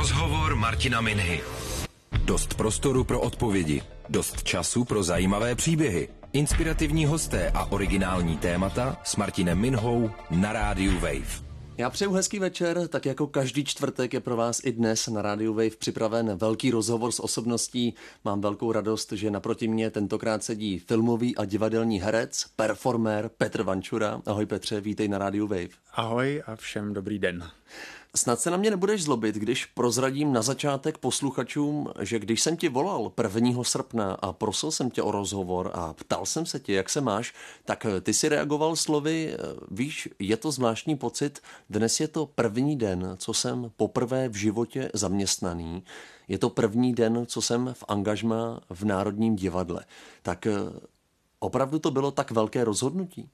Rozhovor Martina Minhy. Dost prostoru pro odpovědi, dost času pro zajímavé příběhy, inspirativní hosté a originální témata s Martinem Minhou na rádiu Wave. Já přeju hezký večer, tak jako každý čtvrtek je pro vás i dnes na rádiu Wave připraven velký rozhovor s osobností. Mám velkou radost, že naproti mě tentokrát sedí filmový a divadelní herec, performér Petr Vančura. Ahoj Petře, vítej na rádiu Wave. Ahoj a všem dobrý den. Snad se na mě nebudeš zlobit, když prozradím na začátek posluchačům, že když jsem ti volal 1. srpna a prosil jsem tě o rozhovor a ptal jsem se tě, jak se máš, tak ty si reagoval slovy, víš, je to zvláštní pocit, dnes je to první den, co jsem poprvé v životě zaměstnaný, je to první den, co jsem v angažmá v Národním divadle. Tak opravdu to bylo tak velké rozhodnutí?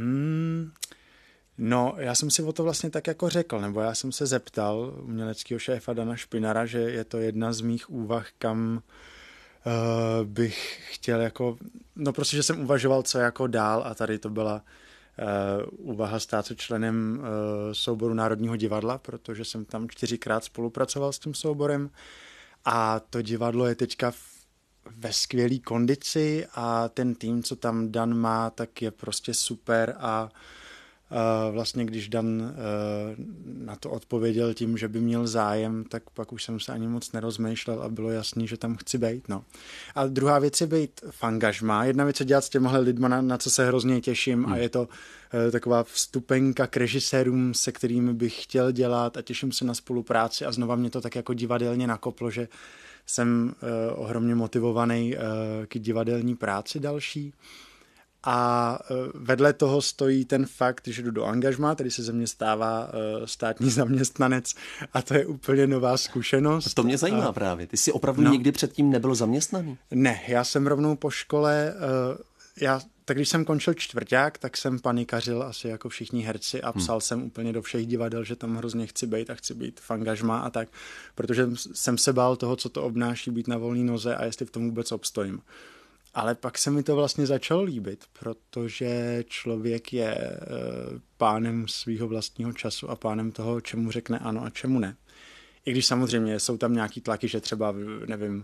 No, já jsem si o to vlastně tak jako řekl, nebo já jsem se zeptal uměleckého šéfa Dana Špinara, že je to jedna z mých úvah, kam bych chtěl jako, no prostě, že jsem uvažoval, co jako dál a tady to byla úvaha stát se členem souboru Národního divadla, protože jsem tam 4krát spolupracoval s tím souborem a to divadlo je teďka ve skvělé kondici a ten tým, co tam Dan má, tak je prostě super a vlastně když Dan na to odpověděl tím, že by měl zájem, tak pak už jsem se ani moc nerozmýšlel a bylo jasný, že tam chci být. No. A druhá věc je být v angažmá. Jedna věc je dělat s těmahle lidma, na co se hrozně těším a je to taková vstupenka k režisérům, se kterými bych chtěl dělat a těším se na spolupráci a znova mě to tak jako divadelně nakoplo, že jsem ohromně motivovaný k divadelní práci další. A vedle toho stojí ten fakt, že jdu do angažmá, tedy se ze mě stává státní zaměstnanec a to je úplně nová zkušenost. To mě zajímá právě. Ty jsi opravdu nikdy předtím nebyl zaměstnaný? Ne, já jsem rovnou po škole, tak když jsem končil čtvrťák, tak jsem panikařil asi jako všichni herci a psal jsem úplně do všech divadel, že tam hrozně chci být a chci být v angažmá a tak, protože jsem se bál toho, co to obnáší být na volné noze a jestli v tom vůbec obstojím. Ale pak se mi to vlastně začalo líbit, protože člověk je pánem svého vlastního času a pánem toho, čemu řekne ano a čemu ne. I když samozřejmě jsou tam nějaký tlaky, že třeba, nevím,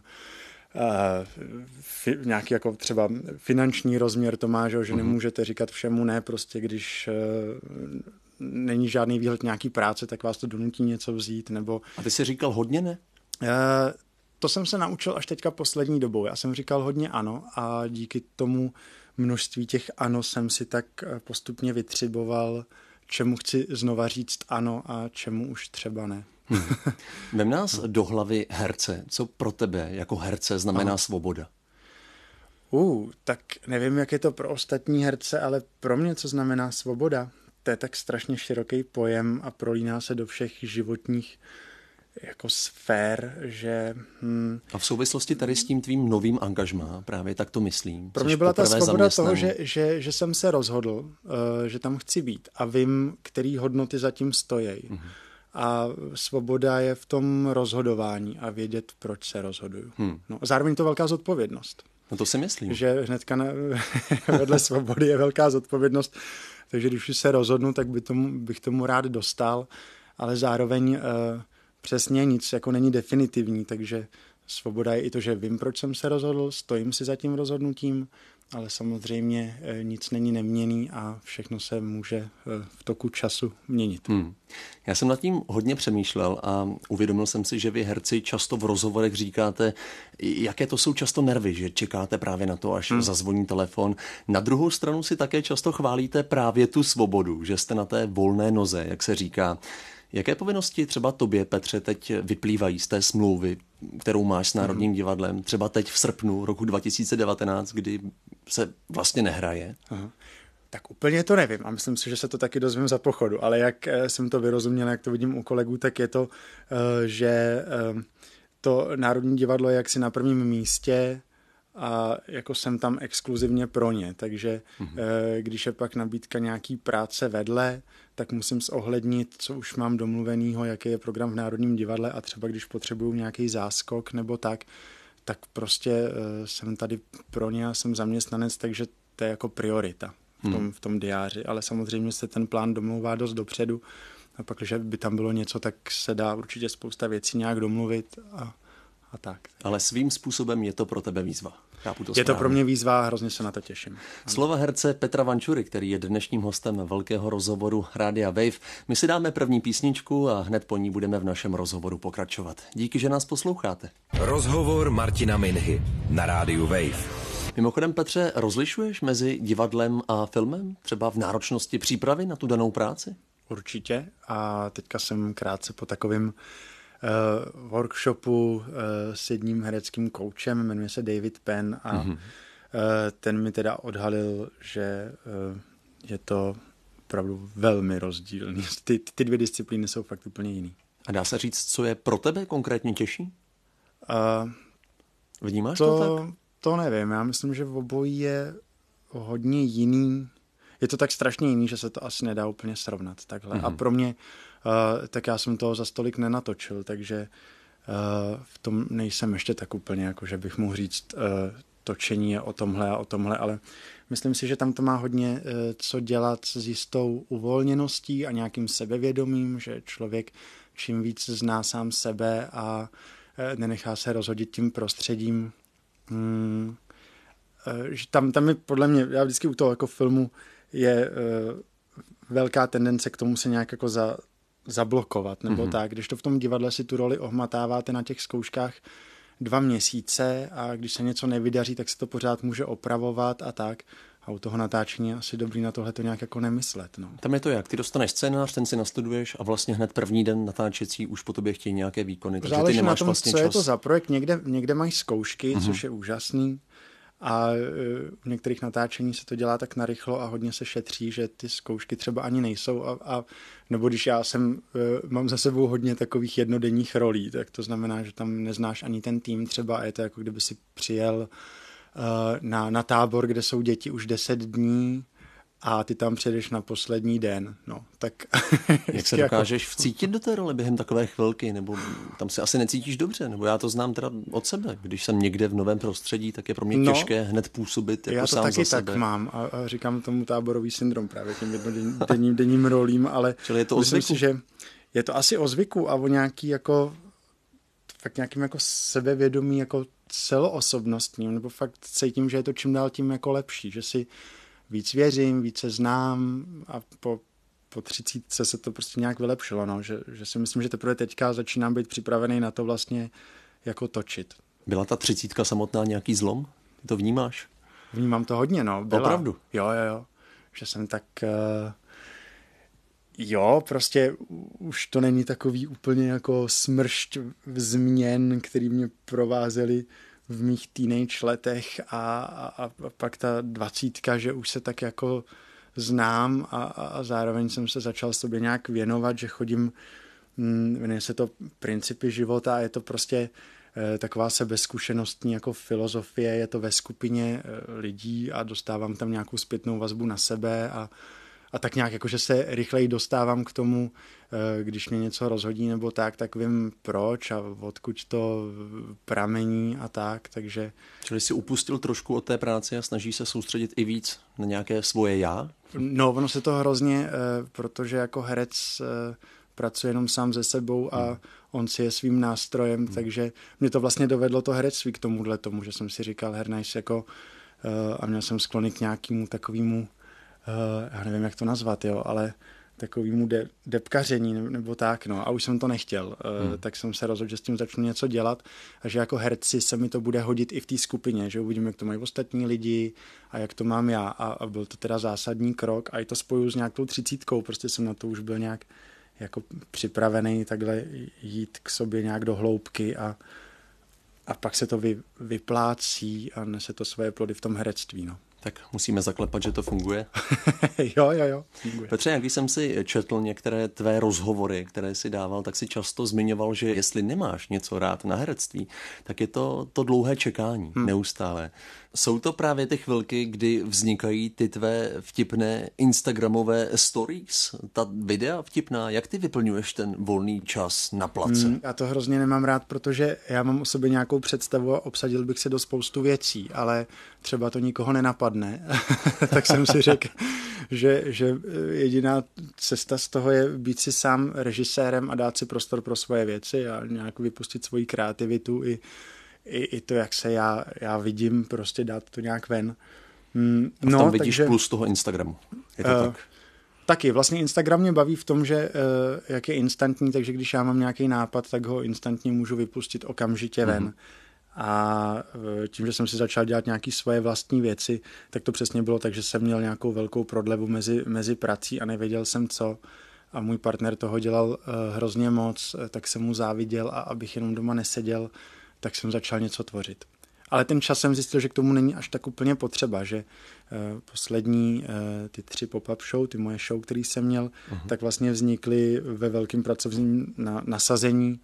nějaký jako třeba finanční rozměr to má, že nemůžete říkat všemu ne, prostě když není žádný výhled nějaký práce, tak vás to donutí něco vzít, nebo... A ty jsi říkal hodně ne? To jsem se naučil až teďka poslední dobou. Já jsem říkal hodně ano a díky tomu množství těch ano jsem si tak postupně vytřiboval, čemu chci znova říct ano a čemu už třeba ne. Vem nás do hlavy herce. Co pro tebe jako herce znamená svoboda? Tak nevím, jak je to pro ostatní herce, ale pro mě co znamená svoboda? To je tak strašně široký pojem a prolíná se do všech životních jako sfér, že... A v souvislosti tady s tím tvým novým angažmá, právě tak to myslím. Pro mě byla ta svoboda toho, že jsem se rozhodl, že tam chci být a vím, který hodnoty zatím stojí. A svoboda je v tom rozhodování a vědět, proč se rozhoduju. No, zároveň to velká zodpovědnost. No to si myslím. Že hnedka vedle svobody je velká zodpovědnost, takže když se rozhodnu, tak bych tomu rád dostal, ale zároveň přesně nic jako není definitivní, takže svoboda je i to, že vím, proč jsem se rozhodl, stojím si za tím rozhodnutím, ale samozřejmě nic není neměnný a všechno se může v toku času měnit. Já jsem nad tím hodně přemýšlel a uvědomil jsem si, že vy herci často v rozhovorech říkáte, jaké to jsou často nervy, že čekáte právě na to, až zazvoní telefon. Na druhou stranu si také často chválíte právě tu svobodu, že jste na té volné noze, jak se říká. Jaké povinnosti třeba tobě, Petře, teď vyplývají z té smlouvy, kterou máš s Národním divadlem, třeba teď v srpnu roku 2019, kdy se vlastně nehraje? Tak úplně to nevím a myslím si, že se to taky dozvím za pochodu, ale jak jsem to vyrozuměl, jak to vidím u kolegů, tak je to, že to Národní divadlo je jaksi na prvním místě a jako jsem tam exkluzivně pro ně, takže když je pak nabídka nějaký práce vedle, tak musím zohlednit, co už mám domluvenýho, jaký je program v Národním divadle a třeba když potřebuju nějaký záskok nebo tak prostě jsem tady pro ně a jsem zaměstnanec, takže to je jako priorita v tom diáři, ale samozřejmě se ten plán domlouvá dost dopředu A pak, když by tam bylo něco, tak se dá určitě spousta věcí nějak domluvit a tak. Ale svým způsobem je to pro tebe výzva. Je to pro mě výzva a hrozně se na to těším. Slova herce Petra Vančury, který je dnešním hostem velkého rozhovoru Rádia Wave. My si dáme první písničku a hned po ní budeme v našem rozhovoru pokračovat. Díky, že nás posloucháte. Rozhovor Martina Minhy na Rádiu Wave. Mimochodem, Petře, rozlišuješ mezi divadlem a filmem? Třeba v náročnosti přípravy na tu danou práci? Určitě. A teďka jsem krátce po takovém workshopu s jedním hereckým koučem, jmenuje se David Penn a ten mi teda odhalil, že je to opravdu velmi rozdílný. Ty dvě disciplíny jsou fakt úplně jiný. A dá se říct, co je pro tebe konkrétně těžší? Vnímáš to tak? To nevím, já myslím, že obojí je hodně jiný. Je to tak strašně jiný, že se to asi nedá úplně srovnat takhle. A pro mě, tak já jsem toho za stolik nenatočil, takže v tom nejsem ještě tak úplně, jako že bych mohl říct, točení je o tomhle, ale myslím si, že tam to má hodně co dělat s jistou uvolněností a nějakým sebevědomím, že člověk čím víc zná sám sebe a nenechá se rozhodit tím prostředím, tam je podle mě, já vždycky u toho jako filmu je velká tendence k tomu se nějak jako zablokovat, nebo tak, když to v tom divadle si tu roli ohmatáváte na těch zkouškách 2 měsíce a když se něco nevydaří, tak se to pořád může opravovat a tak. A u toho natáčení je asi dobrý na tohle to nějak jako nemyslet. No. Tam je to jak? Ty dostaneš scénář, ten si nastuduješ a vlastně hned první den natáčecí už po tobě chtějí nějaké výkony. Takže záleží ty nemáš na tom, vlastně co čas. Je to za projekt. Někde mají zkoušky, což je úžasný. A v některých natáčení se to dělá tak narychlo a hodně se šetří, že ty zkoušky třeba ani nejsou. Nebo když já mám za sebou hodně takových jednodenních rolí, tak to znamená, že tam neznáš ani ten tým třeba a je to jako kdyby si přijel na tábor, kde jsou děti už 10 dní a ty tam přijedeš na poslední den. No, tak jak se dokážeš vcítit do té role během takové chvilky, nebo tam se asi necítíš dobře, nebo já to znám teda od sebe. Když jsem někde v novém prostředí, tak je pro mě těžké hned působit jako sám za sebe. Já to taky tak mám a říkám tomu táborový syndrom právě těm jednodenním rolím, ale čili je to myslím si, že je to asi o zvyku a o nějakým jako sebevědomí jako celoosobnostním, nebo fakt cítím, že je to čím dál tím jako lepší, že si víc věřím, více znám a po 30 se to prostě nějak vylepšilo, no, že si myslím, že teprve teďka začínám být připravený na to vlastně jako točit. Byla ta 30 samotná nějaký zlom? Ty to vnímáš? Vnímám to hodně, no. Byla. Opravdu? Jo. Že jsem tak... prostě už to není takový úplně jako smršť změn, který mě provázely v mých teenage letech a pak ta 20, že už se tak jako znám a zároveň jsem se začal sobě nějak věnovat, že chodím, jmenuje se to Principy života a je to prostě taková sebezkušenostní jako filozofie, je to ve skupině lidí a dostávám tam nějakou zpětnou vazbu na sebe a tak nějak jako, že se rychleji dostávám k tomu, když mě něco rozhodí nebo tak vím proč a odkud to pramení a tak, takže... Čili jsi upustil trošku od té práce a snažíš se soustředit i víc na nějaké svoje já? No, ono se to hrozně, protože jako herec pracuje jenom sám se sebou a on si je svým nástrojem, takže mě to vlastně dovedlo to herectví k tomuhle tomu, že jsem si říkal, hernajs jako a měl jsem sklony k nějakému takovému já nevím, jak to nazvat, ale takovému depkaření nebo tak, no. A už jsem to nechtěl, tak jsem se rozhodl, že s tím začnu něco dělat a že jako herci se mi to bude hodit i v té skupině, že uvidím, jak to mají ostatní lidi a jak to mám já a byl to teda zásadní krok a i to spojuju s nějakou 30, prostě jsem na to už byl nějak jako připravený takhle jít k sobě nějak do hloubky a pak se to vyplácí a nese to svoje plody v tom herectví, no. Tak musíme zaklepat, že to funguje. Jo, funguje. Petře, jak když jsem si četl některé tvé rozhovory, které si dával, tak si často zmiňoval, že jestli nemáš něco rád na herectví, tak je to dlouhé čekání, neustále. Jsou to právě ty chvilky, kdy vznikají ty tvé vtipné instagramové stories, ta videa vtipná, jak ty vyplňuješ ten volný čas na place? Já to hrozně nemám rád, protože já mám o sobě nějakou představu a obsadil bych se do spoustu věcí, ale třeba to nikoho nenapadne nedopadne, tak jsem si řekl, že jediná cesta z toho je být si sám režisérem a dát si prostor pro svoje věci a nějak vypustit svoji kreativitu i to, jak se já vidím, prostě dát to nějak ven. A v tom vidíš plus toho Instagramu. Je to tak? Taky. Vlastně Instagram mě baví v tom, že jak je instantní, takže když já mám nějaký nápad, tak ho instantně můžu vypustit okamžitě ven. A tím, že jsem si začal dělat nějaké svoje vlastní věci, tak to přesně bylo tak, že jsem měl nějakou velkou prodlevu mezi prací a nevěděl jsem co. A můj partner toho dělal hrozně moc, tak jsem mu záviděl a abych jenom doma neseděl, tak jsem začal něco tvořit. Ale ten čas jsem zjistil, že k tomu není až tak úplně potřeba, že poslední ty 3 pop-up show, ty moje show, který jsem měl, tak vlastně vznikly ve velkém pracovním nasazení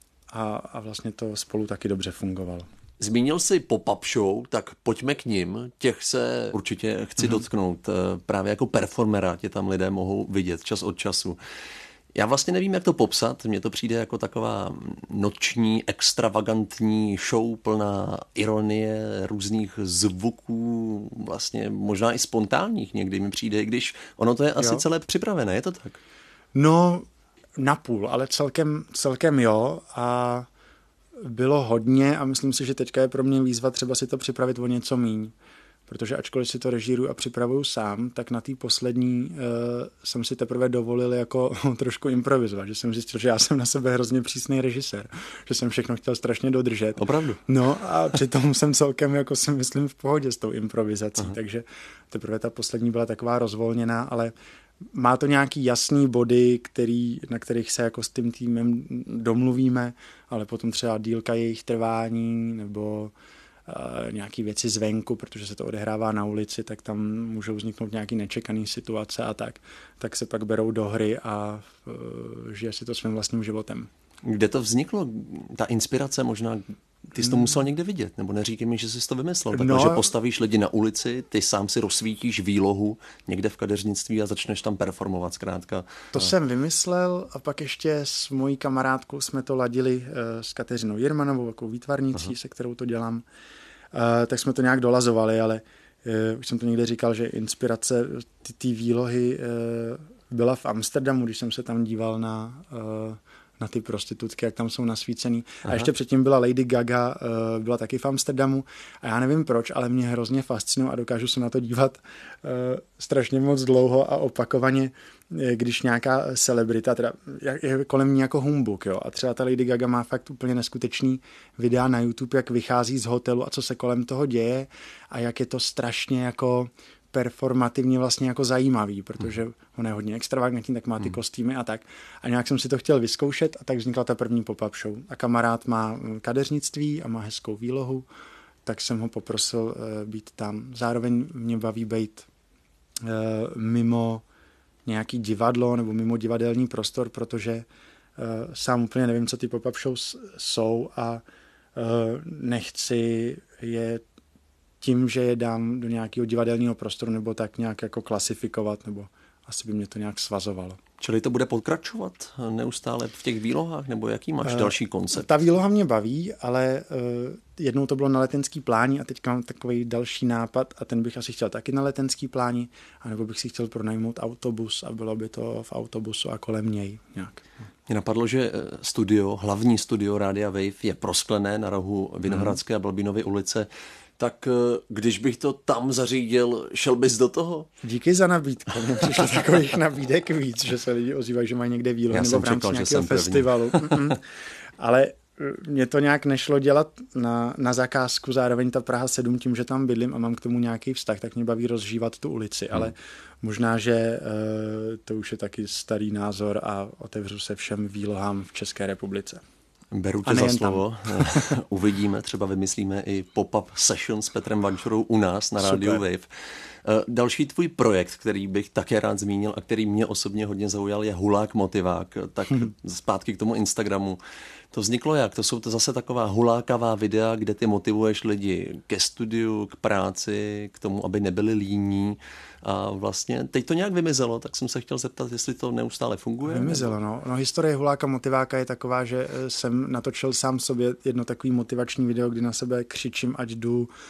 a vlastně to spolu taky dobře fungovalo. Zmínil jsi pop-up show, tak pojďme k nim. Těch se určitě chci dotknout. Právě jako performera tě tam lidé mohou vidět čas od času. Já vlastně nevím, jak to popsat. Mně to přijde jako taková noční, extravagantní show plná ironie, různých zvuků, vlastně možná i spontánních někdy mi přijde, i když ono to je asi celé připravené, je to tak? No, napůl, ale celkem jo a bylo hodně a myslím si, že teďka je pro mě výzva třeba si to připravit o něco míň. Protože ačkoliv si to režíruju a připravuju sám, tak na té poslední jsem si teprve dovolil jako trošku improvizovat, že jsem zjistil, že já jsem na sebe hrozně přísný režisér, že jsem všechno chtěl strašně dodržet. Opravdu? No a přitom jsem celkem, jako si myslím, v pohodě s tou improvizací, takže teprve ta poslední byla taková rozvolněná, ale má to nějaký jasný body, na kterých se jako s tím týmem domluvíme, ale potom třeba dílka jejich trvání nebo nějaký věci zvenku, protože se to odehrává na ulici, tak tam můžou vzniknout nějaký nečekaný situace a tak se pak berou do hry a žije si to svým vlastním životem. Kde to vzniklo? Ta inspirace možná, ty jsi to musel někde vidět, nebo neříkej mi, že jsi to vymyslel. Takhle, že postavíš lidi na ulici, ty sám si rozsvítíš výlohu někde v kadeřnictví a začneš tam performovat zkrátka. To jsem vymyslel a pak ještě s mojí kamarádkou jsme to ladili s Kateřinou Jirmanovou, jako výtvarnicí, se kterou to dělám. Tak jsme to nějak dolazovali, ale už jsem to někde říkal, že inspirace ty výlohy byla v Amsterdamu, když jsem se tam díval na ty prostitutky, jak tam jsou nasvícený. A ještě předtím byla Lady Gaga, byla taky v Amsterdamu a já nevím proč, ale mě hrozně fascinuje a dokážu se na to dívat strašně moc dlouho a opakovaně, když nějaká celebrita, teda je kolem ní jako humbuk, jo, a třeba ta Lady Gaga má fakt úplně neskutečný videa na YouTube, jak vychází z hotelu a co se kolem toho děje a jak je to strašně jako performativně vlastně jako zajímavý, protože on je hodně extravagantní, tak má ty kostýmy a tak. A nějak jsem si to chtěl vyzkoušet a tak vznikla ta první pop-up show. A kamarád má kadeřnictví a má hezkou výlohu, tak jsem ho poprosil být tam. Zároveň mě baví být mimo nějaký divadlo nebo mimo divadelní prostor, protože sám úplně nevím, co ty pop-up shows jsou a nechci je tím, že je dám do nějakého divadelního prostoru nebo tak nějak jako klasifikovat, nebo asi by mě to nějak svazovalo. Čili to bude pokračovat neustále v těch výlohách, nebo jaký máš další koncept? Ta výloha mě baví, ale jednou to bylo na Letenský pláni a teďka mám takový další nápad a ten bych asi chtěl taky na Letenský pláni, anebo bych si chtěl pronajmout autobus a bylo by to v autobusu a kolem něj nějak. Mě napadlo, že hlavní studio Rádia Wave je prosklené na rohu Vinohradské a Balbínovy ulice. Tak když bych to tam zařídil, šel bys do toho? Díky za nabídku. Mně přišlo takových nabídek víc, že se lidi ozývají, že mají někde výlohu nebo v rámci nějakého festivalu. Ale mě to nějak nešlo dělat na zakázku, zároveň ta Praha 7 tím, že tam bydlím a mám k tomu nějaký vztah, tak mě baví rozžívat tu ulici, ale možná, že to už je taky starý názor a otevřu se všem výlohám v České republice. Beru tě za slovo. Uvidíme, třeba vymyslíme i pop-up session s Petrem Vančurou u nás na rádiu Wave. Další tvůj projekt, který bych také rád zmínil a který mě osobně hodně zaujal, je Hulák motivák. Tak zpátky k tomu Instagramu. To vzniklo jak? To jsou to zase taková hulákavá videa, kde ty motivuješ lidi ke studiu, k práci, k tomu, aby nebyli líní. A vlastně teď to nějak vymizelo, tak jsem se chtěl zeptat, jestli to neustále funguje. Vymizelo, no. Historie Huláka motiváka je taková, že jsem natočil sám sobě jedno takový motivační video, kdy na sebe křičím, ať jdu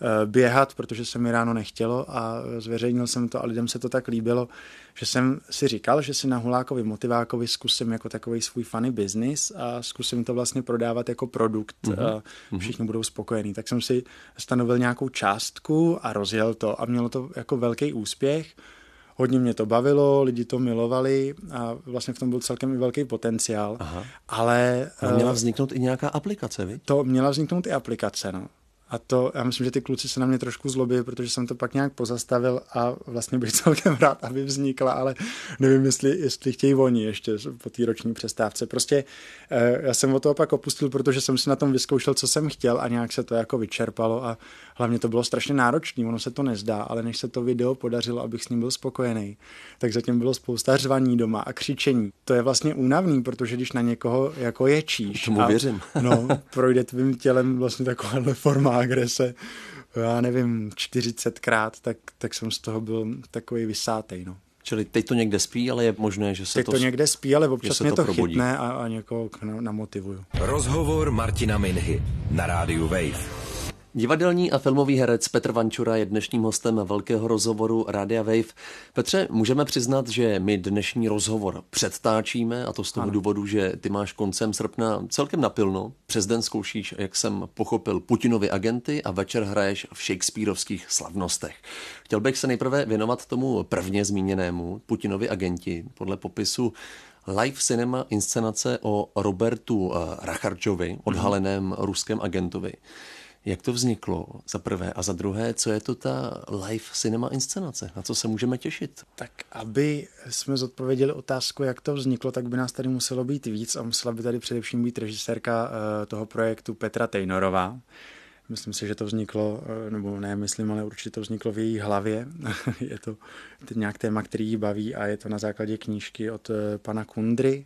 běhat, protože se mi ráno nechtělo a zveřejnil jsem to a lidem se to tak líbilo, že jsem si říkal, že si na Hulákovi Motivákovi zkusím jako takový svůj funny business a zkusím to vlastně prodávat jako produkt a všichni budou spokojení. Tak jsem si stanovil nějakou částku a rozjel to a mělo to jako velký úspěch. Hodně mě to bavilo, lidi to milovali a vlastně v tom byl celkem i velký potenciál. Aha. Ale měla vzniknout i nějaká aplikace, viď? To měla vzniknout i aplikace, no. A to, já myslím, že ty kluci se na mě trošku zlobí, protože jsem to pak nějak pozastavil a vlastně bych celkem rád, aby vznikla, ale nevím, jestli chtějí oni ještě po té roční přestávce. Prostě já jsem o toho pak opustil, protože jsem si na tom vyzkoušel, co jsem chtěl a nějak se to jako vyčerpalo a hlavně to bylo strašně náročné, ono se to nezdá, ale než se to video podařilo, abych s ním byl spokojený, tak zatím bylo spousta řvaní doma a křičení. To je vlastně únavný, protože když na někoho jako ječíš tomu věřím. No, projde tvým tělem vlastně takováhle forma agrese, já nevím, 40krát, tak jsem z toho byl takový vysátej, no. Čili teď to někde spí, ale je možné, že se teď to někde spí, ale občas mě to probudí. chytne a někoho namotivuju. Rozhovor Martina Minhy na rádiu Wave. Divadelní a filmový herec Petr Vančura je dnešním hostem velkého rozhovoru Rádia Wave. Petře, můžeme přiznat, že my dnešní rozhovor předtáčíme a to z toho důvodu, že ty máš koncem srpna celkem napilno. Přes den zkoušíš, jak jsem pochopil, Putinovi agenty a večer hraješ v shakespearovských slavnostech. Chtěl bych se nejprve věnovat tomu prvně zmíněnému Putinovi agenti. Podle popisu live cinema inscenace o Robertu Rachardžovi, odhaleném ruském agentovi. Jak to vzniklo za prvé a za druhé, co je to ta live cinema inscenace? Na co se můžeme těšit? Tak aby jsme zodpověděli otázku, jak to vzniklo, tak by nás tady muselo být víc a musela by tady především být režisérka toho projektu Petra Tejnorová. Myslím si, že to vzniklo, nebo ne, myslím, ale určitě to vzniklo v její hlavě. Je to nějak téma, který jí baví a je to na základě knížky od pana Kundry,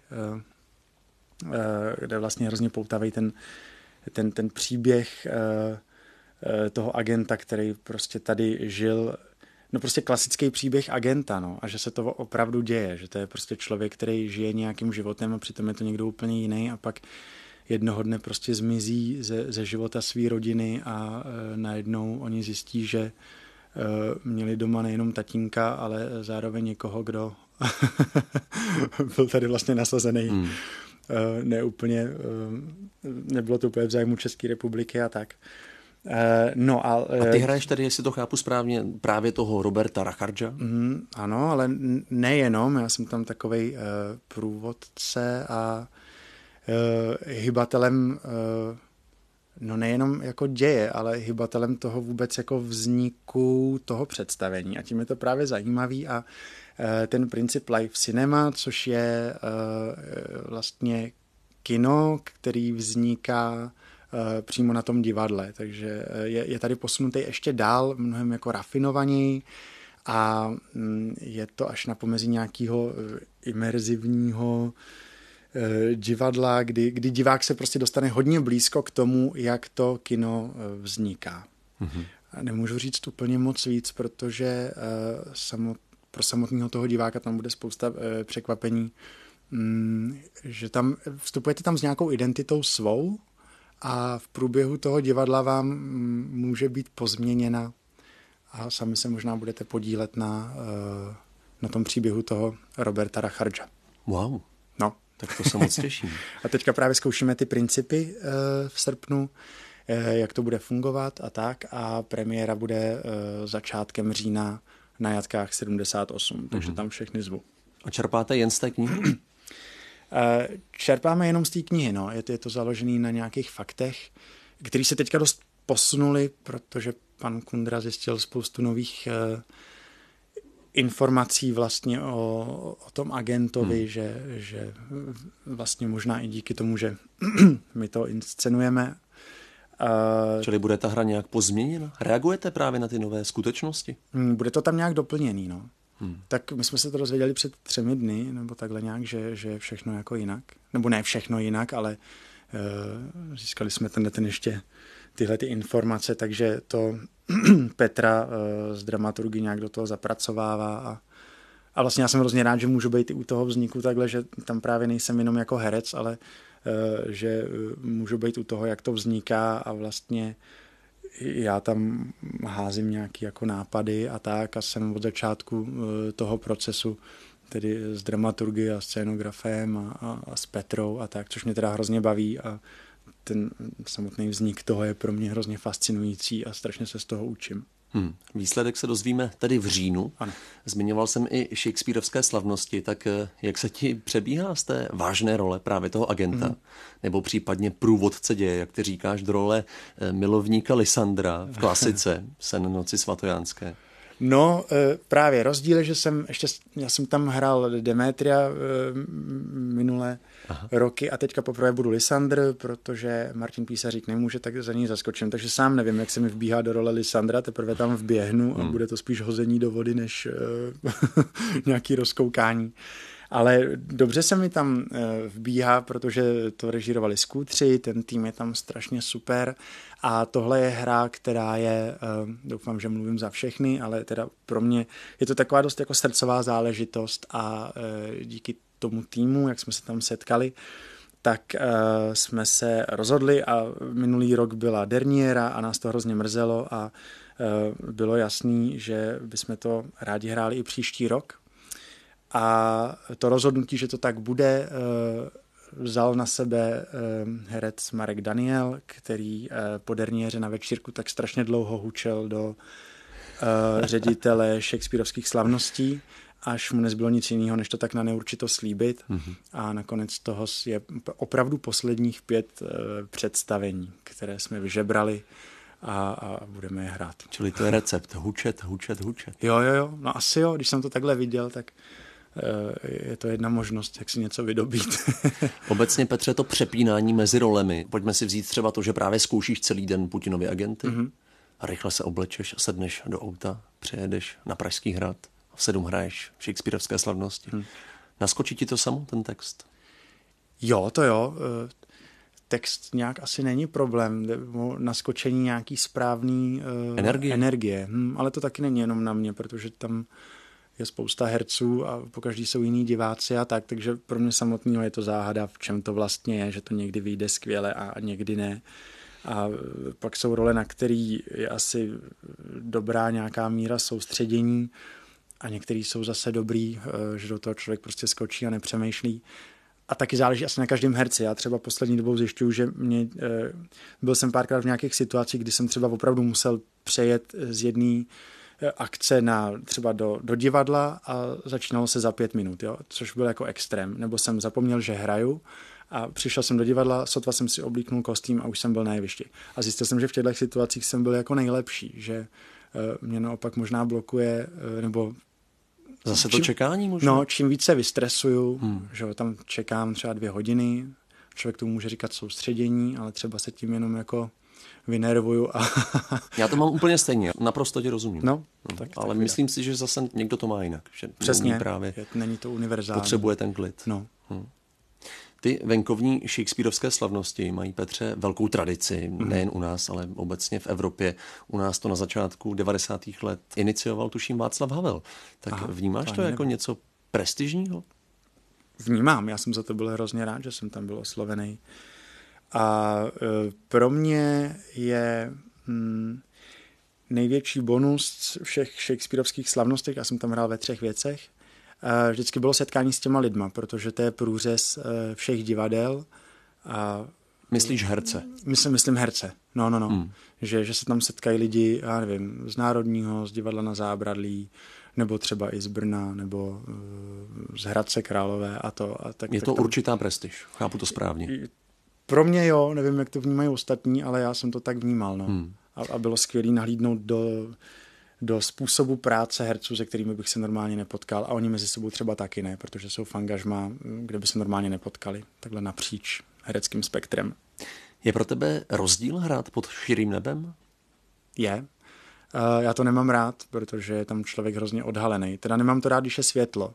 kde vlastně hrozně poutaví ten příběh toho agenta, který prostě tady žil, no prostě klasický příběh agenta, no, a že se to opravdu děje, že to je prostě člověk, který žije nějakým životem a přitom je to někdo úplně jiný a pak jednoho dne prostě zmizí ze života své rodiny a najednou oni zjistí, že měli doma nejenom tatínka, ale zároveň někoho, kdo byl tady vlastně nasazený. Nebylo to úplně v zájmu České republiky a tak. A ty hraješ tady, jestli to chápu správně, právě toho Roberta Rachardža? Ano, ale nejenom, já jsem tam takovej průvodce a hybatelem no nejenom jako děje, ale hybatelem toho vůbec jako vzniku toho představení a tím je to právě zajímavý a ten princip live cinema, což je vlastně kino, který vzniká přímo na tom divadle, takže je tady posunutý ještě dál, mnohem jako rafinovaněji a je to až na pomezí nějakého imerzivního divadla, kdy divák se prostě dostane hodně blízko k tomu, jak to kino vzniká. Nemůžu říct úplně moc víc, protože pro samotného toho diváka tam bude spousta překvapení, že tam vstupujete tam s nějakou identitou svou a v průběhu toho divadla vám může být pozměněna a sami se možná budete podílet na tom příběhu toho Roberta Rachardža. Wow. No. Tak to se moc těším. A teďka právě zkoušíme ty principy v srpnu, jak to bude fungovat a tak a premiéra bude začátkem října na Jatkách 78, takže tam všechny zvu. A čerpáte jen z té knihy? Čerpáme jenom z té knihy, no. Je to založené na nějakých faktech, které se teďka dost posunuli, protože pan Kundra zjistil spoustu nových informací vlastně o tom agentovi, že vlastně možná i díky tomu, že my to inscenujeme. Čili bude ta hra nějak pozměněna? Reagujete právě na ty nové skutečnosti? Bude to tam nějak doplněný, no. Tak my jsme se to dozvěděli před 3 dny, nebo takhle nějak, že je všechno jako jinak. Nebo ne všechno jinak, ale získali jsme ten ještě tyhle ty informace, takže to Petra z dramaturgy nějak do toho zapracovává a vlastně já jsem hrozně rád, že můžu být i u toho vzniku takhle, že tam právě nejsem jenom jako herec, ale že můžu být u toho, jak to vzniká a vlastně já tam házím nějaký jako nápady a tak a jsem od začátku toho procesu, tedy s dramaturgy a scénografem a s Petrou a tak, což mě teda hrozně baví a ten samotný vznik toho je pro mě hrozně fascinující a strašně se z toho učím. Výsledek se dozvíme tedy v říjnu. Ano. Zmiňoval jsem i Shakespearovské slavnosti, tak jak se ti přebíhá z té vážné role právě toho agenta, nebo případně průvodce děje, jak ty říkáš, do role milovníka Lysandra v klasice Sen noci svatojánské? No, právě rozdíl je, že já jsem tam hrál Demetria minulé roky a teďka poprvé budu Lysandr, protože Martin Písařík nemůže, tak za ní zaskočím. Takže sám nevím, jak se mi vbíhá do role Lysandra, teprve tam vběhnu a bude to spíš hození do vody, než nějaký rozkoukání. Ale dobře se mi tam vbíhá, protože to režírovali skútři, ten tým je tam strašně super a tohle je hra, která je, doufám, že mluvím za všechny, ale teda pro mě je to taková dost jako srdcová záležitost a díky tomu týmu, jak jsme se tam setkali, tak jsme se rozhodli a minulý rok byla derniéra a nás to hrozně mrzelo a bylo jasný, že bychom to rádi hráli i příští rok. A to rozhodnutí, že to tak bude, vzal na sebe herec Marek Daniel, který po derniéře na večírku tak strašně dlouho hučel do ředitele Shakespearovských slavností, až mu nezbylo nic jiného, než to tak na neurčito slíbit. A nakonec toho je opravdu posledních 5 představení, které jsme vyžebrali a budeme je hrát. Čili to je recept. Hučet. Jo. No asi jo, když jsem to takhle viděl, tak je to jedna možnost, jak si něco vydobít. Obecně, Petře, to přepínání mezi rolemi. Pojďme si vzít třeba to, že právě zkoušíš celý den Putinovi agenty a rychle se oblečeš a sedneš do auta, přijedeš na Pražský hrad a v 7 hraješ Shakespearovské slavnosti. Naskočí ti to samo, ten text? Jo, to jo. Text nějak asi není problém. Naskočení nějaký správný energie. Ale to taky není jenom na mě, protože tam je spousta herců a pokaždý jsou jiní diváci a tak, takže pro mě samotného je to záhada, v čem to vlastně je, že to někdy vyjde skvěle a někdy ne. A pak jsou role, na který je asi dobrá nějaká míra soustředění a některý jsou zase dobrý, že do toho člověk prostě skočí a nepřemýšlí. A taky záleží asi na každém herci. Já třeba poslední dobou zjišťuju, že byl jsem párkrát v nějakých situacích, kdy jsem třeba opravdu musel přejet z jedné akce třeba do divadla a začínalo se za 5 minut, jo? Což byl jako extrém. Nebo jsem zapomněl, že hraju a přišel jsem do divadla, sotva jsem si oblíknul kostým a už jsem byl na jevišti. A zjistil jsem, že v těchto situacích jsem byl jako nejlepší, že mě naopak možná blokuje, nebo zase to čekání možná? No, čím více vystresuju, že tam čekám třeba 2 hodiny, člověk tomu může říkat soustředění, ale třeba se tím jenom jako vynervuju. Já to mám úplně stejně, naprosto ti rozumím. No, ale myslím si, že zase někdo to má jinak. Že přesně, právě není to univerzální. Potřebuje ten klid. No. Ty venkovní Shakespearovské slavnosti mají, Petře, velkou tradici, nejen u nás, ale obecně v Evropě. U nás to na začátku 90. let inicioval, tuším, Václav Havel. Tak vnímáš to jako něco prestižního? Vnímám, já jsem za to byl hrozně rád, že jsem tam byl oslovený. A pro mě je největší bonus všech Shakespearovských slavnostech, já jsem tam hrál ve 3 věcech, vždycky bylo setkání s těma lidma, protože to je průřez všech divadel. Myslíš herce? Myslím herce, no. Že se tam setkají lidi, já nevím, z Národního, z divadla Na Zábradlí, nebo třeba i z Brna, nebo z Hradce Králové a to. A tak, je tak to tam určitá prestiž, chápu to správně. Pro mě jo, nevím, jak to vnímají ostatní, ale já jsem to tak vnímal. No. A bylo skvělé nahlídnout do způsobu práce herců, se kterými bych se normálně nepotkal. A oni mezi sebou třeba taky ne, protože jsou v angažmá, kde by se normálně nepotkali. Takhle napříč hereckým spektrem. Je pro tebe rozdíl hrát pod širým nebem? Je. Já to nemám rád, protože je tam člověk hrozně odhalený. Teda nemám to rád, když je světlo.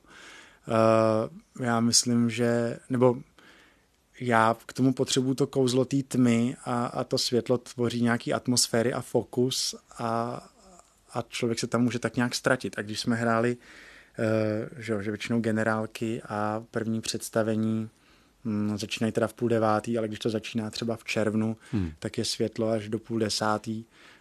Já myslím, já k tomu potřebuju to kouzlo té tmy a to světlo tvoří nějaký atmosféry a fokus a člověk se tam může tak nějak ztratit. A když jsme hráli že většinou generálky a první představení začínají teda v 8:30, ale když to začíná třeba v červnu, tak je světlo až do 9:30,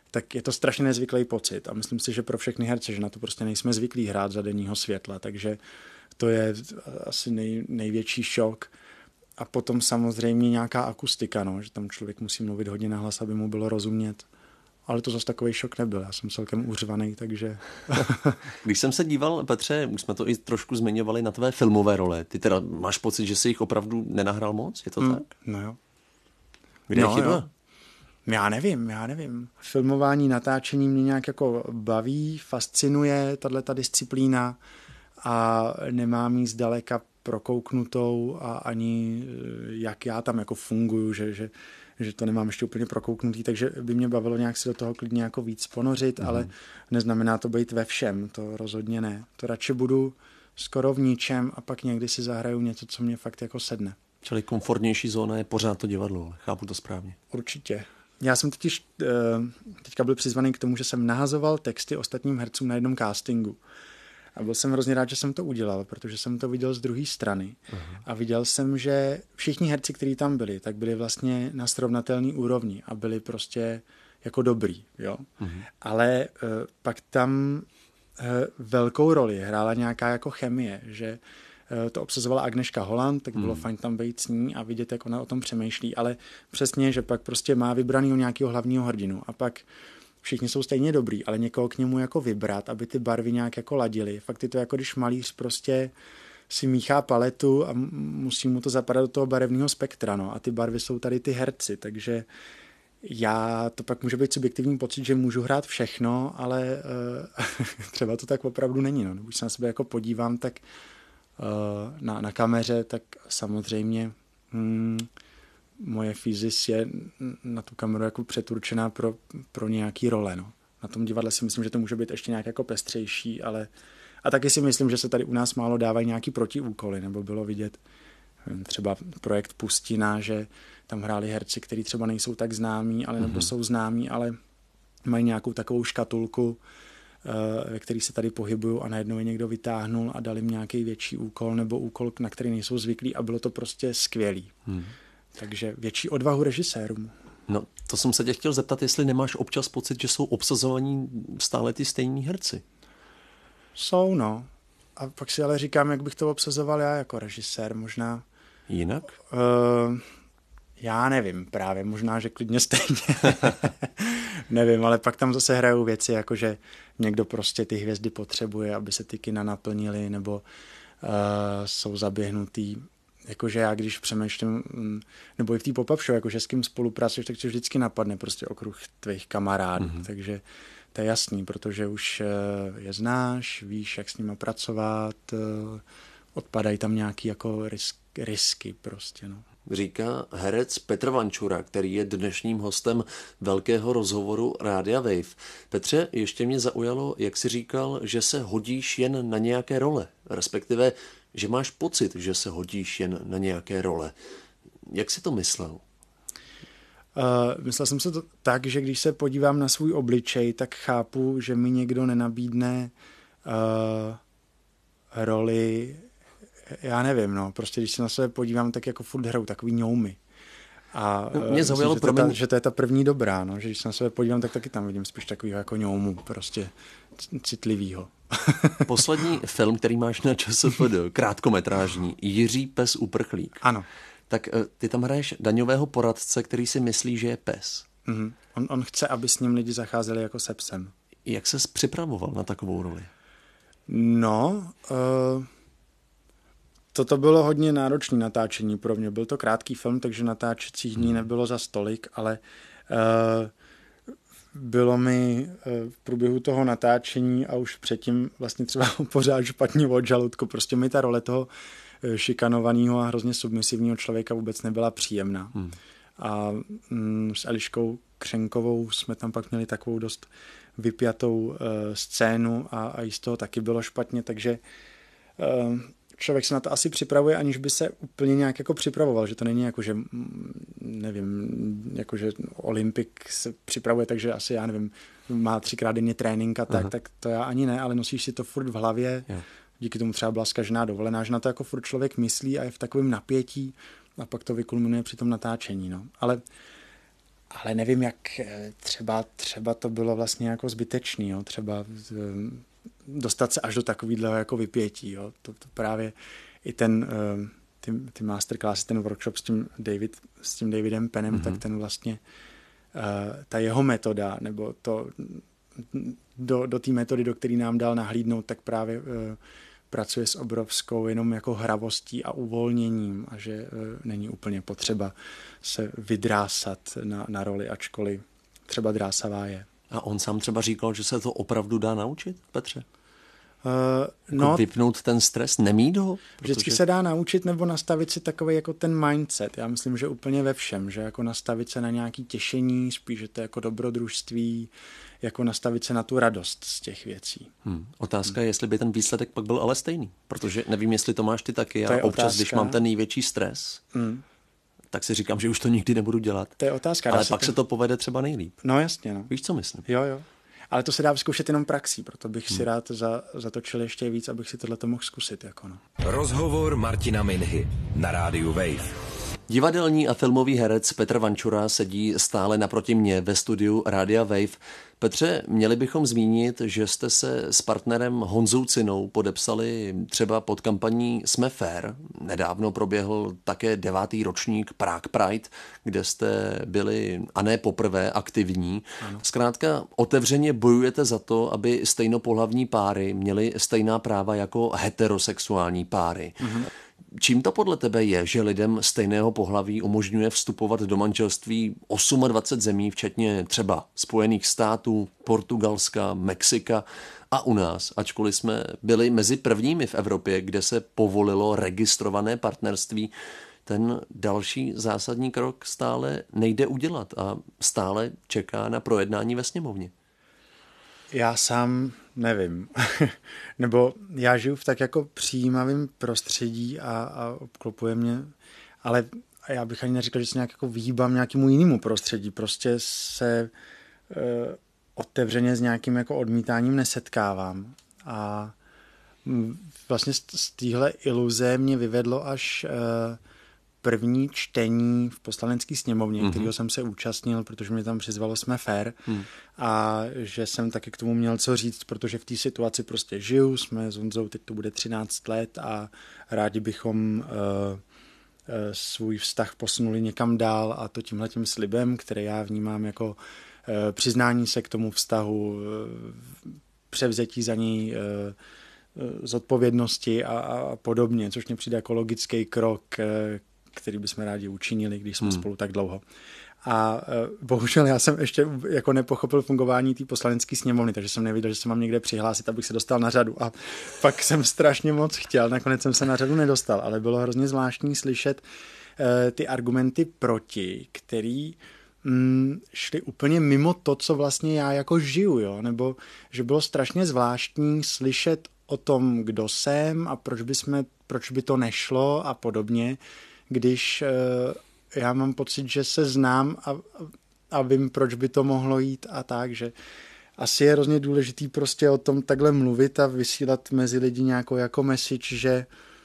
tak je to strašně nezvyklý pocit a myslím si, že pro všechny herce, že na to prostě nejsme zvyklí hrát za denního světla, takže to je asi největší šok. A potom samozřejmě nějaká akustika, no, že tam člověk musí mluvit hodně nahlas, aby mu bylo rozumět. Ale to zase takový šok nebyl, já jsem celkem uřvaný, takže... Když jsem se díval, Petře, už jsme to i trošku zmiňovali na tvé filmové role, ty teda máš pocit, že jsi jich opravdu nenahrál moc, je to tak? No jo. Kde je chyba? Jo. Já nevím. Filmování, natáčení mě nějak jako baví, fascinuje tato disciplína a nemám jí zdaleka prokouknutou a ani jak já tam jako funguju, že to nemám ještě úplně prokouknutý, takže by mě bavilo nějak si do toho klidně jako víc ponořit, ale neznamená to být ve všem, to rozhodně ne. To radši budu skoro v ničem a pak někdy si zahraju něco, co mě fakt jako sedne. Čili komfortnější zóna je pořád to divadlo, ale chápu to správně. Určitě. Já jsem totiž teďka byl přizvaný k tomu, že jsem nahazoval texty ostatním hercům na jednom castingu. A byl jsem hrozně rád, že jsem to udělal, protože jsem to viděl z druhé strany. A viděl jsem, že všichni herci, kteří tam byli, tak byli vlastně na srovnatelné úrovni a byli prostě jako dobrý. Jo? Ale pak tam velkou roli hrála nějaká jako chemie, že to obsazovala Agnieszka Holland, tak bylo fajn tam být s ní a vidět, jak ona o tom přemýšlí, ale přesně, že pak prostě má vybranýho nějakého hlavního hrdinu a pak všichni jsou stejně dobrý, ale někoho k němu jako vybrat, aby ty barvy nějak jako ladily. Fakt je to jako když malíř prostě si míchá paletu a musí mu to zapadat do toho barevného spektra, no. A ty barvy jsou tady ty herci, takže to pak může být subjektivní pocit, že můžu hrát všechno, ale třeba to tak opravdu není, no. Když se na sebe jako podívám, tak na kameře, tak samozřejmě moje fyzis je na tu kameru jako předurčená pro nějaký role. No. Na tom divadle si myslím, že to může být ještě nějak jako pestřejší, ale a taky si myslím, že se tady u nás málo dávají nějaký protiúkoly, nebo bylo vidět třeba projekt Pustina, že tam hráli herci, kteří třeba nejsou tak známí, ale nebo jsou známí, ale mají nějakou takovou škatulku, ve který se tady pohybují a najednou je někdo vytáhnul a dal jim nějaký větší úkol nebo úkol, na který nejsou zvyklí a bylo to prostě skvělý. Takže větší odvahu režisérům. No, to jsem se tě chtěl zeptat, jestli nemáš občas pocit, že jsou obsazovaní stále ty stejní herci. Jsou, no. A pak si ale říkám, jak bych to obsazoval já jako režisér, možná... Jinak? Já nevím právě, možná, že klidně stejně. Nevím, ale pak tam zase hrajou věci, jako že někdo prostě ty hvězdy potřebuje, aby se ty kina naplnily, nebo jsou zaběhnutý. Jakože já, když přemýšlím, nebo i v té pop-up show, jakože s kým spolupracuješ, tak tě vždycky napadne prostě okruh tvých kamarádů. Takže to je jasný, protože už je znáš, víš, jak s nima pracovat, odpadají tam nějaký jako risky prostě, no. Říká herec Petr Vančura, který je dnešním hostem velkého rozhovoru Rádia Wave. Petře, ještě mě zaujalo, jak jsi říkal, že se hodíš jen na nějaké role, respektive, že máš pocit, že se hodíš jen na nějaké role. Jak jsi to myslel? Myslel jsem se to tak, že když se podívám na svůj obličej, tak chápu, že mi někdo nenabídne roli, já nevím, no, prostě když se na sebe podívám, tak jako furt hraju takový ňoumy. A mě zaujalo, že to je ta první dobrá, no, že když se na sebe podívám, tak taky tam vidím spíš takovýho jako ňoumu, prostě citlivýho. Poslední film, který máš na ČSFD, krátkometrážní, Jiří pes uprchlík. Ano. Tak ty tam hraješ daňového poradce, který si myslí, že je pes. On chce, aby s ním lidi zacházeli jako se psem. Jak ses připravoval na takovou roli? No, toto bylo hodně náročné natáčení pro mě. Byl to krátký film, takže natáčecích dní nebylo za tolik, ale bylo mi v průběhu toho natáčení a už předtím vlastně třeba pořád špatně od žaludku. Prostě mi ta role toho šikanovaného a hrozně submisivního člověka vůbec nebyla příjemná. A s Eliškou Křenkovou jsme tam pak měli takovou dost vypjatou scénu a jí z toho taky bylo špatně, takže člověk se na to asi připravuje, aniž by se úplně nějak jako připravoval, že to není jako, že nevím, jako, že Olympik se připravuje, takže asi, já nevím, má 3x denně trénink a tak to já ani ne, ale nosíš si to furt v hlavě, díky tomu třeba byla zkažená dovolená, že na to jako furt člověk myslí a je v takovém napětí a pak to vykulminuje při tom natáčení, no. Ale ale nevím, jak třeba to bylo vlastně jako zbytečný, jo? Třeba dostat se až do takového jako vypětí. Jo? To právě i ty masterclassy, ten workshop s tím Davidem Pennem, tak ten vlastně ta jeho metoda, nebo to do té metody, do které nám dal nahlídnout, tak právě pracuje s obrovskou jenom jako hravostí a uvolněním a že není úplně potřeba se vydrásat na roli, ačkoliv třeba drásavá je. A on sám třeba říkal, že se to opravdu dá naučit, Petře? Vypnout ten stres, nemít ho? Vždycky se dá naučit nebo nastavit si takový jako ten mindset. Já myslím, že úplně ve všem, že jako nastavit se na nějaké těšení, spíš, že to je jako dobrodružství, jako nastavit se na tu radost z těch věcí. Otázka je, jestli by ten výsledek pak byl ale stejný, protože nevím, jestli to máš ty taky. Já občas, když mám ten největší stres, tak si říkám, že už to nikdy nebudu dělat. To je otázka. Ale pak se to povede třeba nejlíp. No jasně, no. Víš, co myslím? Jo. Ale to se dá vyzkoušet jenom praxí, proto bych si rád zatočil ještě víc, abych si tohleto mohl zkusit. Jako no. Rozhovor Martina Minhy na rádiu Wave. Divadelní a filmový herec Petr Vančura sedí stále naproti mě ve studiu Rádia Wave. Petře, měli bychom zmínit, že jste se s partnerem Honzou Cinou podepsali třeba pod kampaní Jsme fair. Nedávno proběhl také 9. ročník Prague Pride, kde jste byli, a ne poprvé, aktivní. Ano. Zkrátka otevřeně bojujete za to, aby stejnopohlavní páry měly stejná práva jako heterosexuální páry. Čím to podle tebe je, že lidem stejného pohlaví umožňuje vstupovat do manželství 28 zemí, včetně třeba Spojených států, Portugalska, Mexika a u nás, ačkoliv jsme byli mezi prvními v Evropě, kde se povolilo registrované partnerství, ten další zásadní krok stále nejde udělat a stále čeká na projednání ve sněmovně? Já sám nevím. Nebo já žiju v tak jako přijímavém prostředí a obklopuje mě, ale já bych ani neříkal, že se nějak jako vyhýbám nějakému jinému prostředí. Prostě se otevřeně s nějakým jako odmítáním nesetkávám. A vlastně z téhle iluze mě vyvedlo až první čtení v Poslanecké sněmovně, kterého jsem se účastnil, protože mě tam přizvalo Jsme fair a že jsem taky k tomu měl co říct, protože v té situaci prostě žiju, jsme s Honzou, teď to bude 13 let a rádi bychom svůj vztah posunuli někam dál a to tímhletím slibem, který já vnímám jako přiznání se k tomu vztahu, převzetí za něj zodpovědnosti a podobně, což mě přijde jako logický krok, který bychom rádi učinili, když jsme spolu tak dlouho. A bohužel já jsem ještě jako nepochopil fungování té Poslanecké sněmovny, takže jsem nevěděl, že se mám někde přihlásit, abych se dostal na řadu. A pak jsem strašně moc chtěl, nakonec jsem se na řadu nedostal, ale bylo hrozně zvláštní slyšet ty argumenty proti, který šli úplně mimo to, co vlastně já jako žiju, jo? Nebo že bylo strašně zvláštní slyšet o tom, kdo jsem a proč by to nešlo a podobně, když já mám pocit, že se znám a vím, proč by to mohlo jít a tak, že asi je hrozně důležitý prostě o tom takhle mluvit a vysílat mezi lidi nějakou jako message, že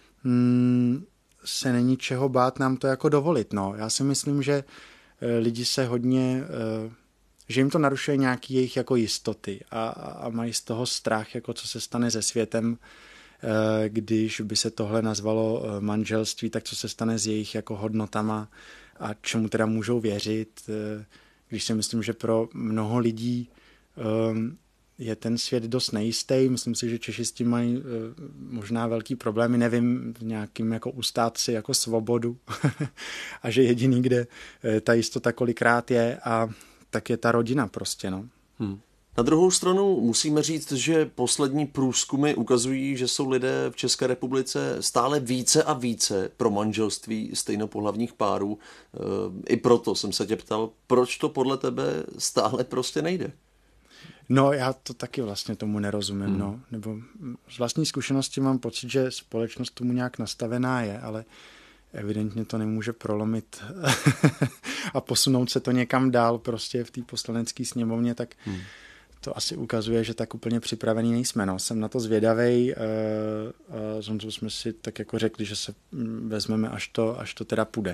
se není čeho bát nám to jako dovolit. No. Já si myslím, že lidi se hodně, že jim to narušuje nějaký jejich jako jistoty a mají z toho strach, jako co se stane se světem, když by se tohle nazvalo manželství, tak co se stane s jejich jako hodnotama a čemu teda můžou věřit, když si myslím, že pro mnoho lidí je ten svět dost nejistý. Myslím si, že Češi s tím mají možná velký problémy, nevím, v nějakým jako ustát si jako svobodu a že jediný, kde ta jistota kolikrát je a tak je ta rodina prostě, no. Na druhou stranu musíme říct, že poslední průzkumy ukazují, že jsou lidé v České republice stále více a více pro manželství stejnopohlavních párů. I proto jsem se tě ptal, proč to podle tebe stále prostě nejde? No, já to taky vlastně tomu nerozumím, no. Nebo z vlastní zkušenosti mám pocit, že společnost tomu nějak nastavená je, ale evidentně to nemůže prolomit a posunout se to někam dál prostě v té Poslanecké sněmovně, tak to asi ukazuje, že tak úplně připravený nejsme. No. Jsem na to zvědavej. S Honzou jsme si tak jako řekli, že se vezmeme, až to teda půjde.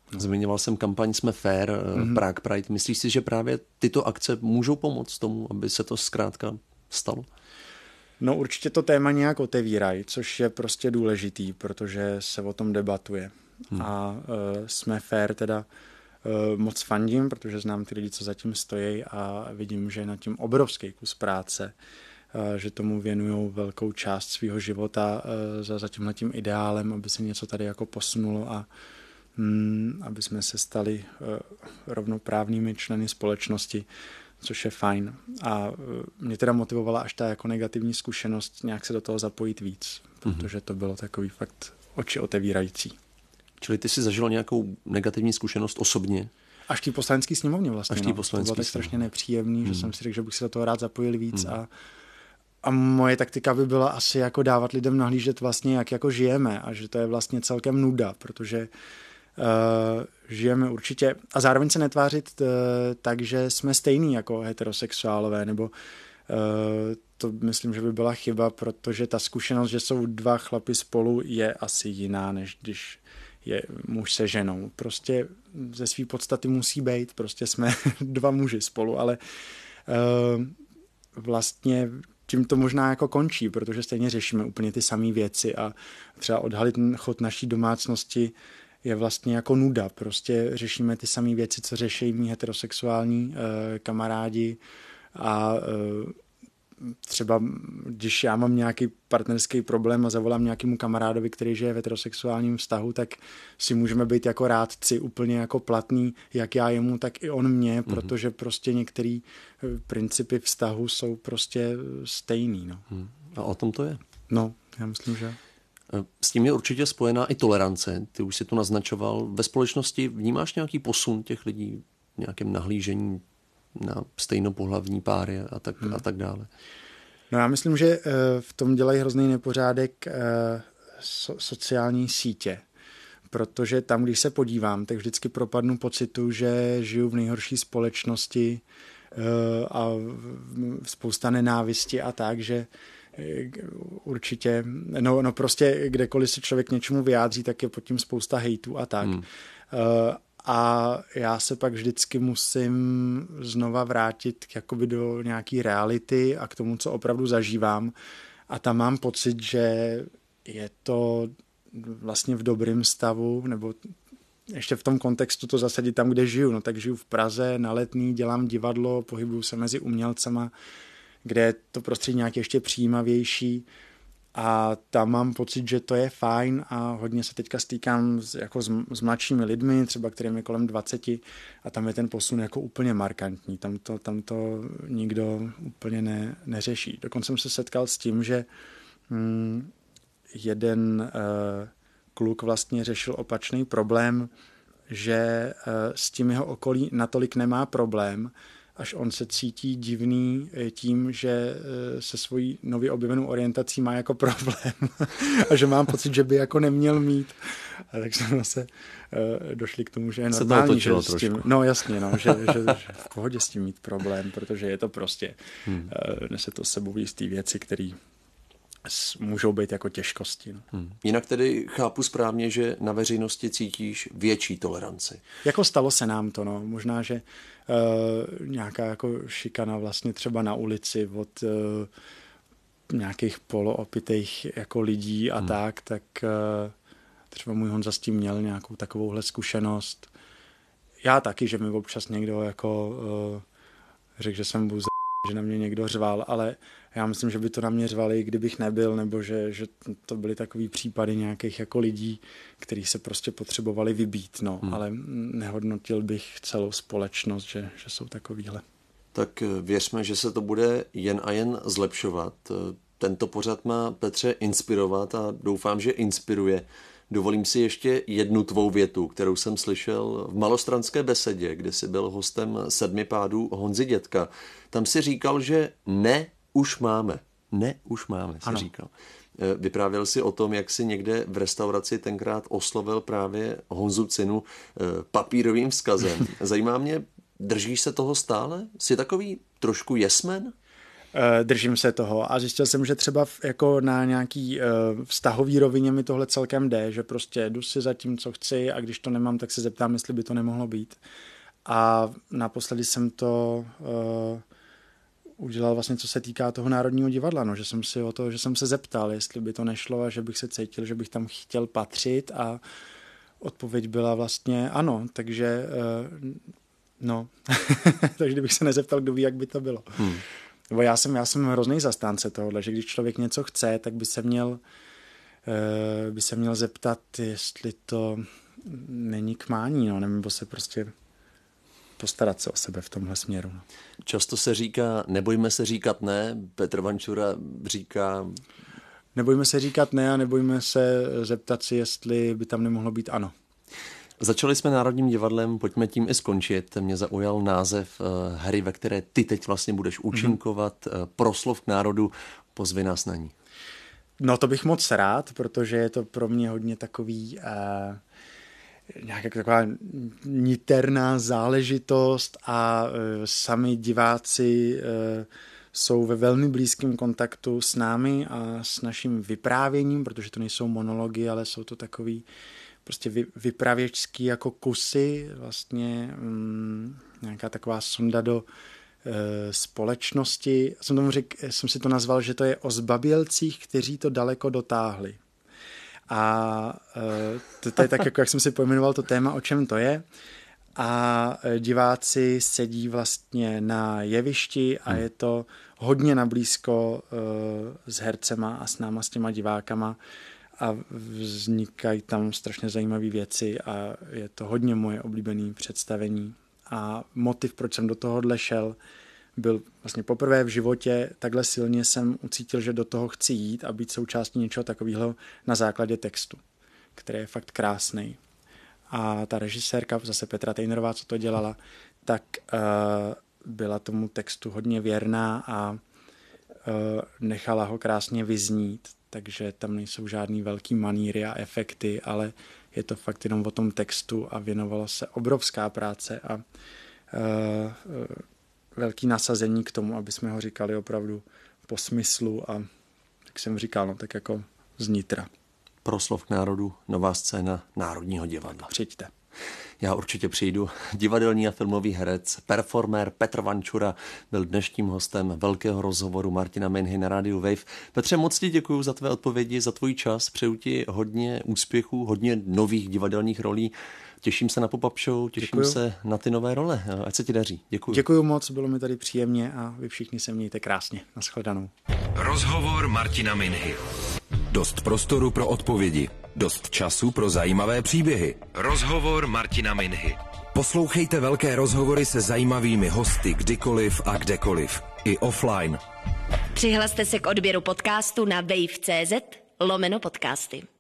Zmiňoval jsem kampaň Jsme fair, Prague Pride. Myslíš si, že právě tyto akce můžou pomoct tomu, aby se to zkrátka stalo? No určitě to téma nějak otevírají, což je prostě důležitý, protože se o tom debatuje. A Jsme fair teda moc fandím, protože znám ty lidi, co zatím stojí a vidím, že je na tím obrovský kus práce, že tomu věnují velkou část svého života za tímhletím ideálem, aby se něco tady jako posunulo a aby jsme se stali rovnoprávnými členy společnosti, což je fajn. A mě teda motivovala až ta jako negativní zkušenost nějak se do toho zapojit víc, protože to bylo takový fakt oči otevírající. Čili ty jsi zažil nějakou negativní zkušenost osobně? Až v té poslanecké sněmovně vlastně. To bylo tak strašně nepříjemný, že jsem si řekl, že bych se do toho rád zapojil víc a moje taktika by byla asi jako dávat lidem nahlížet vlastně, jak jako žijeme a že to je vlastně celkem nuda, protože žijeme určitě a zároveň se netvářit tak, že jsme stejný jako heterosexuálové, nebo to myslím, že by byla chyba, protože ta zkušenost, že jsou dva chlapi spolu, je asi jiná, než když je muž se ženou. Prostě ze své podstaty musí být, prostě jsme dva muži spolu, ale vlastně tím to možná jako končí, protože stejně řešíme úplně ty samé věci a třeba odhalit chod naší domácnosti je vlastně jako nuda. Prostě řešíme ty samé věci, co řeší mý heterosexuální kamarádi a třeba když já mám nějaký partnerský problém a zavolám nějakému kamarádovi, který žije v heterosexuálním vztahu, tak si můžeme být jako rádci úplně jako platný, jak já jemu, tak i on mě, protože prostě některé principy vztahu jsou prostě stejný. No. A o tom to je? No, já myslím, že... S tím je určitě spojená i tolerance. Ty už si to naznačoval. Ve společnosti vnímáš nějaký posun těch lidí, nějakém nahlížení na stejnopohlavní páry a tak dále? No já myslím, že v tom dělají hrozný nepořádek sociální sítě, protože tam, když se podívám, tak vždycky propadnu pocitu, že žiju v nejhorší společnosti a spousta nenávisti a tak, že určitě, no prostě kdekoliv se člověk něčemu vyjádří, tak je pod tím spousta hejtů a tak. A já se pak vždycky musím znova vrátit jakoby do nějaký reality a k tomu, co opravdu zažívám. A tam mám pocit, že je to vlastně v dobrém stavu, nebo ještě v tom kontextu to zasadit tam, kde žiju. No tak žiju v Praze, na Letný, dělám divadlo, pohybuju se mezi umělcema, kde je to prostředí nějak ještě přijímavější. A tam mám pocit, že to je fajn a hodně se teďka stýkám s mladšími lidmi, třeba kterým je kolem 20 a tam je ten posun jako úplně markantní. Tam to nikdo úplně neřeší. Dokonce jsem se setkal s tím, že jeden kluk vlastně řešil opačný problém, že s tím jeho okolí natolik nemá problém, až on se cítí divný tím, že se svojí nově objevenou orientací má jako problém a že mám pocit, že by jako neměl mít. A tak jsme zase došli k tomu, že je normální, že s tím, no jasně, no, že v pohodě s tím mít problém, protože je to prostě, nese to s sebou jistý věci, které můžou být jako těžkosti. No. Jinak tedy chápu správně, že na veřejnosti cítíš větší toleranci. Jako stalo se nám to, no. Možná, že nějaká jako šikana vlastně třeba na ulici od nějakých poloopitých jako lidí a tak třeba můj Honza s tím měl nějakou takovouhle zkušenost. Já taky, že mi občas někdo jako řekl, že jsem buzr, že na mě někdo řval, ale já myslím, že by to na mě řvali, kdybych nebyl, nebo že to byly takový případy nějakých jako lidí, kteří se prostě potřebovali vybít, no, ale nehodnotil bych celou společnost, že jsou takovýhle. Tak věřme, že se to bude jen a jen zlepšovat. Tento pořad má, Petře, inspirovat a doufám, že inspiruje. Dovolím si ještě jednu tvou větu, kterou jsem slyšel v Malostranské besedě, kde jsi byl hostem 7 pádů Honzy Dětka. Tam si říkal, že ne, už máme, si říkal. Vyprávěl si o tom, jak si někde v restauraci tenkrát oslovil právě Honzu Cinu papírovým vzkazem. Zajímá mě, držíš se toho stále? Jsi takový trošku jesmen? držím se toho a zjistil jsem, že třeba jako na nějaký vztahový rovině mi tohle celkem jde, že prostě jdu si za tím, co chci a když to nemám, tak se zeptám, jestli by to nemohlo být. A naposledy jsem to udělal vlastně, co se týká toho Národního divadla, no, že jsem se zeptal, jestli by to nešlo a že bych se cítil, že bych tam chtěl patřit a odpověď byla vlastně ano, takže no, takže kdybych se nezeptal, kdo ví, jak by to bylo. Nebo já jsem hrozný zastánce tohohle, že když člověk něco chce, tak by se měl zeptat, jestli to není k mání, no, nebo se prostě postarat se o sebe v tomhle směru. No. Často se říká, nebojme se říkat ne, Petr Vančura říká... Nebojme se říkat ne a nebojme se zeptat si, jestli by tam nemohlo být ano. Začali jsme Národním divadlem, pojďme tím i skončit. Mě zaujal název hry, ve které ty teď vlastně budeš účinkovat, Proslov k národu, pozvi nás na ní. No to bych moc rád, protože je to pro mě hodně takový... nějaká taková niterná záležitost a sami diváci jsou ve velmi blízkém kontaktu s námi a s naším vyprávěním, protože to nejsou monology, ale jsou to takový prostě vypravěčský jako kusy, vlastně nějaká taková sonda do společnosti. Jsem si to nazval, že to je o zbabělcích, kteří to daleko dotáhli. A to je tak, jako jak jsem si pojmenoval to téma, o čem to je. A diváci sedí vlastně na jevišti a je to hodně nablízko s hercema a s náma, s těma divákama a vznikají tam strašně zajímavé věci a je to hodně moje oblíbené představení. A motiv, proč jsem do tohohle šel, byl vlastně poprvé v životě, takhle silně jsem ucítil, že do toho chci jít a být součástí něčeho takového na základě textu, který je fakt krásný. A ta režisérka, zase Petra Tejnerová, co to dělala, tak byla tomu textu hodně věrná a nechala ho krásně vyznít, takže tam nejsou žádný velký maníry a efekty, ale je to fakt jenom o tom textu a věnovala se obrovská práce a velký nasazení k tomu, aby jsme ho říkali opravdu po smyslu a jak jsem říkal, no, tak jako znitra. Proslov k národu, nová scéna Národního divadla. Přijďte. Já určitě přijdu. Divadelní a filmový herec, performér Petr Vančura byl dnešním hostem velkého rozhovoru Martina Minhy na rádiu Wave. Petře, moc ti děkuju za tvé odpovědi, za tvůj čas. Přeju ti hodně úspěchů, hodně nových divadelních rolí. Těším se na pop-up show, těším se na ty nové role. Ať se ti daří. Děkuju. Děkuju moc, bylo mi tady příjemně a vy všichni se mějte krásně. Nashledanou. Rozhovor Martina Minhy. Dost prostoru pro odpovědi. Dost času pro zajímavé příběhy. Rozhovor Martina Minhy. Poslouchejte velké rozhovory se zajímavými hosty kdykoliv a kdekoliv. I offline. Přihlaste se k odběru podcastu na wave.cz/podcasty.